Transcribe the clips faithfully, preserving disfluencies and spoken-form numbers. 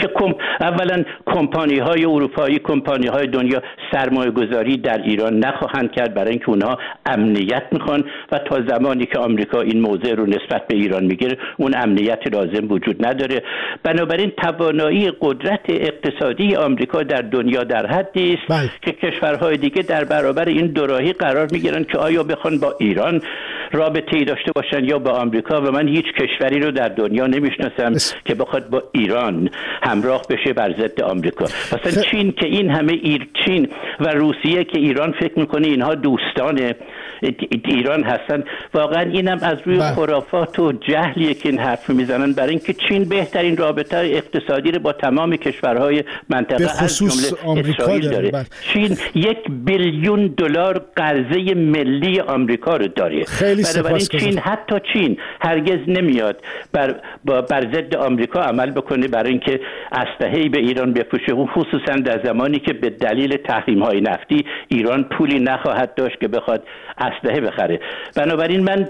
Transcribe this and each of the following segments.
که کم... اولا کمپانی های اروپایی، کمپانی های دنیا سرمایه گذاری در ایران نخواهند کرد، برای اینکه اونها امنیت میخوان و تا زمانی که آمریکا این موضع رو نسبت به ایران میگیره اون امنیت لازم وجود نداره. بنابراین توانایی قدرت اقتصادی آمریکا در دنیا در حدی است بله. که کشورهای دیگه در برابر این دوراهی قرار میگیرن که آیا بخوان با ایران رابطه‌ای داشته باشن یا با آمریکا، و من هیچ کشوری رو در دنیا نمیشناسم بس. که بخواد با ایران همراه بشه بر ضد آمریکا. مثلا چین که این همه ایر چین و روسیه که ایران فکر میکنه اینها دوستان ایران هستن، واقعا اینم از روی بله. خرافات و جهلیه که این حرف میزنن، برای اینکه چین بهترین رابطه اقتصادی رو با تمام کشورهای منطقه از جمله اسرائیل داره. داره. چین یک بیلیون دلار قرضه ملی آمریکا رو داره. بنابراین چین حتی چین هرگز نمیاد بر بر ضد آمریکا عمل بکنه برای اینکه اسلحه‌ای به ایران بفروشه، خصوصا در زمانی که به دلیل تحریم‌های نفتی ایران پولی نخواهد داشت که بخواد اسلحه بخره. بنابراین من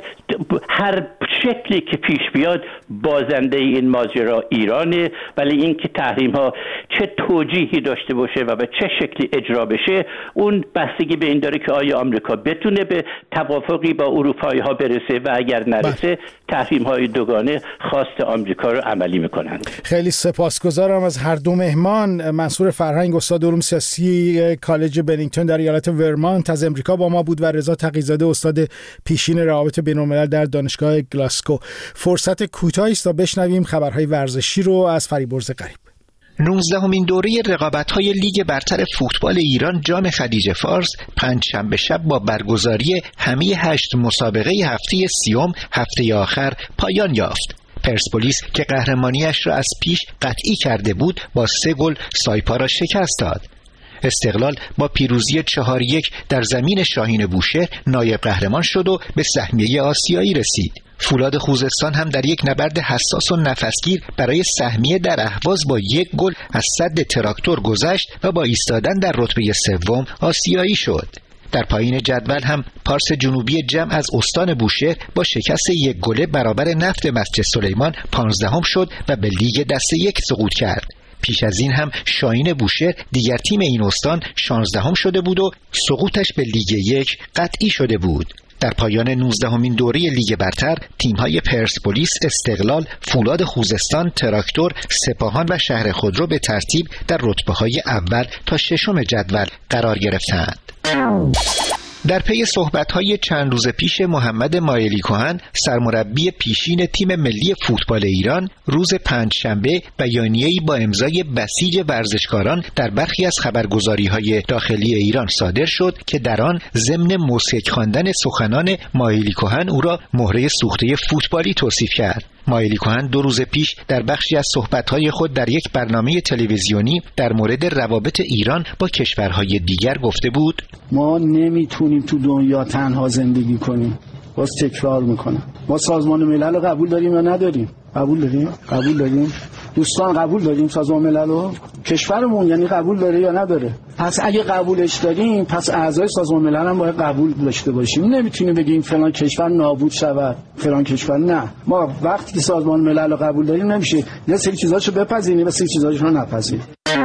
هر شکلی که پیش بیاد بازنده این ماجرا ایرانه، ولی اینکه تحریم ها چه توجیهی داشته باشه و به چه شکلی اجرا بشه اون بستگی به این داره که آیا آمریکا بتونه به توافقی با اروپایی ها برسه و اگر نرسه تحریم های دوگانه خواست آمریکا رو عملی میکنند. خیلی سپاسگزارم از هر دو مهمان. منصور فرهنگ استاد علوم سیاسی کالج بنینگتون در ایالت ورمانت از امریکا با ما بود و رضا تقی‌زاده استاد پیشین روابط بین‌الملل در دانشگاه گلاسکو. فرصت کوتاهی است تا بشنویم خبرهای ورزشی رو از فریبرز غریب. نوزدهمین دوره رقابت‌های لیگ برتر فوتبال ایران جام خلیج فارس پنجشنبه شب با برگزاری همه هشت مسابقه هفته سیوم هفته آخر پایان یافت. پرسپولیس که قهرمانیش را از پیش قطعی کرده بود با سه گل سایپا را شکست داد. استقلال با پیروزی چهار یک در زمین شاهین بوشهر نایب قهرمان شد و به سهمیه آسیایی رسید. فولاد خوزستان هم در یک نبرد حساس و نفسگیر برای سهمیه در اهواز با یک گل از سد تراکتور گذشت و با ایستادن در رتبه سوم آسیایی شد. در پایین جدول هم پارس جنوبی جمع از استان بوشهر با شکست یک گله برابر نفت مسجد سلیمان پانزدهم شد و به لیگ دسته یک سقوط کرد. پیش از این هم شاهین بوشهر دیگر تیم این استان شانزدهم شده بود و سقوطش به لیگ یک قطعی شده بود. در پایان نوزدهمین دوره لیگ برتر تیم‌های پرسپولیس، استقلال، فولاد خوزستان، تراکتور، سپاهان و شهر خودرو به ترتیب در رتبه‌های اول تا ششم جدول قرار گرفتند. در پی صحبت‌های چند روز پیش محمد مایلی کهن سرمربی پیشین تیم ملی فوتبال ایران روز پنجشنبه بیانیه‌ای با امضای بسیج ورزشکاران در برخی از خبرگزاری‌های داخلی ایران صادر شد که در آن ضمن موسیقی خواندن سخنان مایلی کهن او را مهره سوخته فوتبالی توصیف کرد. مایلی کهن دو روز پیش در بخشی از صحبت‌های خود در یک برنامه تلویزیونی در مورد روابط ایران با کشورهای دیگر گفته بود: ما نمیتونیم تو دنیا تنها زندگی کنیم. باز تکرار میکنم، ما سازمان ملل رو قبول داریم یا نداریم؟ قبول داریم؟ قبول داریم؟ دوستان قبول داریم سازمان ملل رو؟ کشورمون یعنی قبول داره یا نداره؟ پس اگه قبولش داریم پس اعضای سازمان ملل هم باید قبول داشته باشیم. نمیتونیم بگیم فلان کشور نابود شود فلان کشور. نه، ما وقتی که سازمان ملل رو قبول داریم نمیشه یه سری چیزاشو بپذیریم و سری چیزاشو نپذیریم.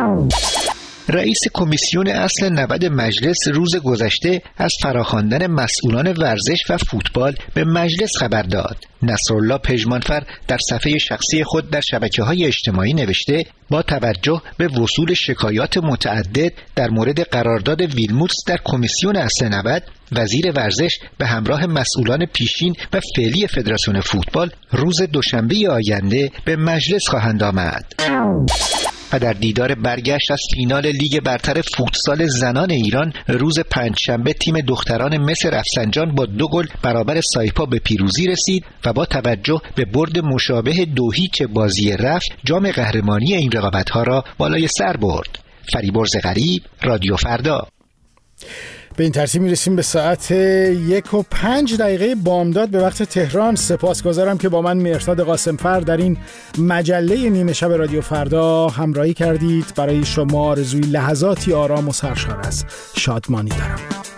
رئیس کمیسیون اصل نود مجلس روز گذشته از فراخواندن مسئولان ورزش و فوتبال به مجلس خبر داد. نصرالله پژمانفر در صفحه شخصی خود در شبکه‌های اجتماعی نوشته: با توجه به وصول شکایات متعدد در مورد قرارداد ویلموتس در کمیسیون اصل نود، وزیر ورزش به همراه مسئولان پیشین و فعلی فدراسیون فوتبال روز دوشنبه آینده به مجلس خواهند آمد. و در دیدار برگشت از فینال لیگ برتر فوتسال زنان ایران روز پنجشنبه تیم دختران مصر رفسنجان با دو گل برابر سایپا به پیروزی رسید و با توجه به برد مشابه دو هیچ بازی رفت جام قهرمانی این رقابت‌ها را بالای سر برد. فریبرز غریب، رادیو فردا. به این ترتیب میرسیم به ساعت یک و پنج دقیقه بامداد به وقت تهران. سپاسگزارم که با من مهرداد قاسمفر در این مجله نیمه شب رادیو فردا همراهی کردید. برای شما آرزوی لحظاتی آرام و سرشار از شادمانی دارم.